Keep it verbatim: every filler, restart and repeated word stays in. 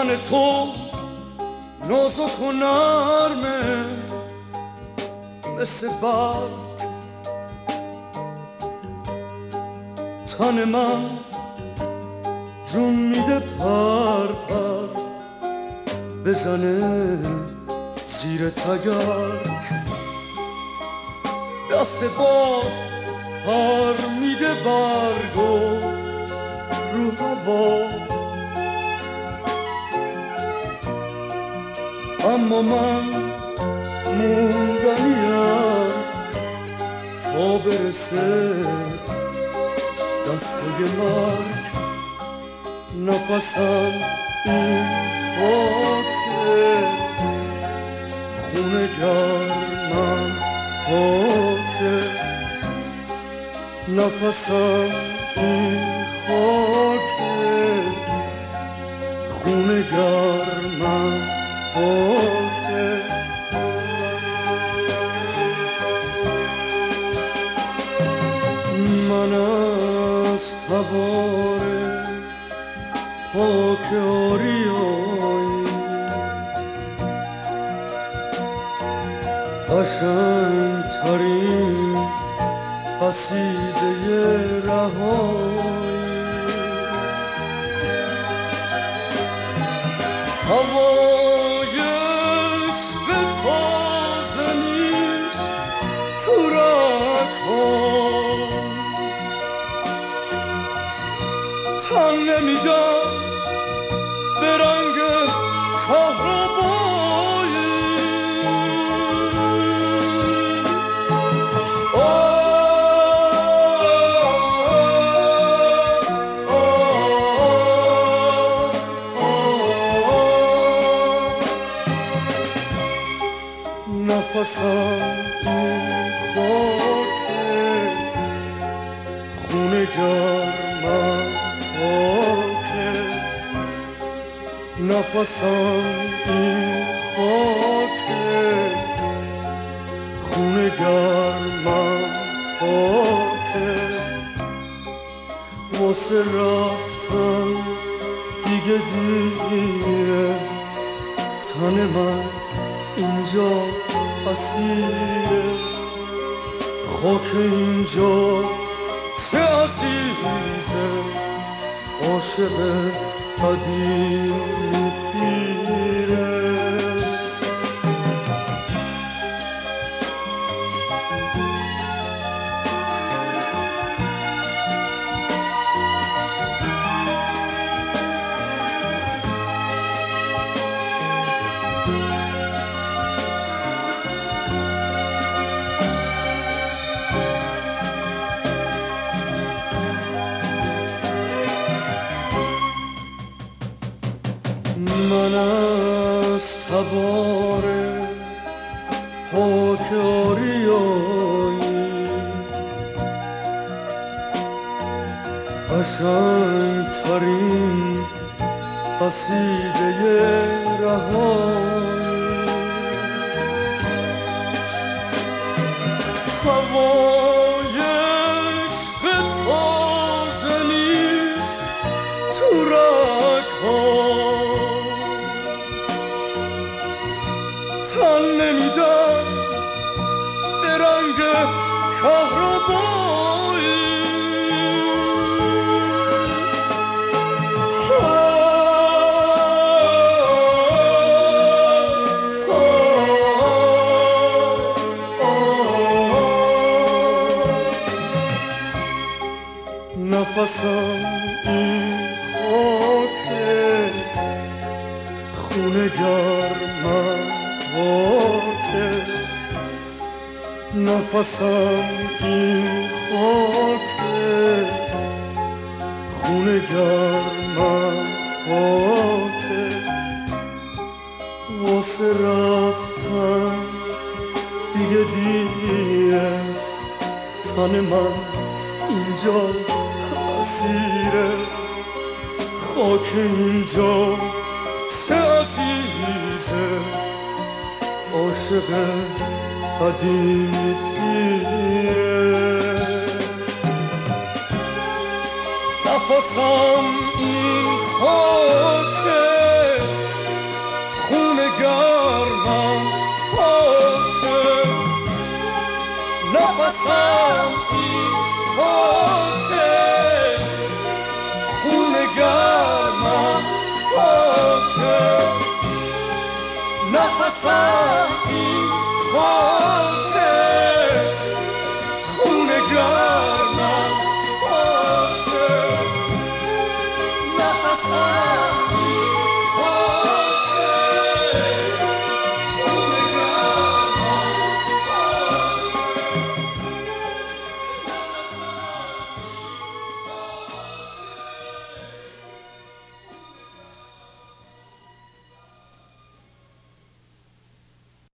تن تو نازک و نرمه مثل برگ، تن من جون میده پر پر بزنه زیر تگرگ، دست باد پر میده برگو رو هوا، اما من موندنیم تا برسه دستای مرگ. نفسم این خاکه، خونه گرمم پاکه، نفسم این خاکه، خونه گرمم پاکه. من از تبار پاک آریایی قشنگ ترین قصیده رهایی، هوای عشق تازه نیست تو رگ‌هام، تن نمیدم به رنگ کهربایی. نفسم این خاکه، خونه گرمم پاکه، نفسم این خاکه، خونه گرمم پاکه. واسه رفتن دیگه دیره، تن من اینجا اسیره، خاک اینجا چه عزیزه، عاشق قدیمی پیره. من از تبار پاک آریایی قشنگ ترین قصیده رهایی، هوای عشق تازه نیست تو رگ‌هام، تن نمیدم به رنگ کهربایی. نفسم این خاکه، خونه گرمم پاکه، نفسم این خاکه، خونه گرمم پاکه. واسه رفتن دیگه دیره، تن من اینجا اسیره، خاک اینجا چه عزیزه، عاشق قدیمی پیره. نفسم این خاکه، نفسم این خاکه، خون گرمم پاکه.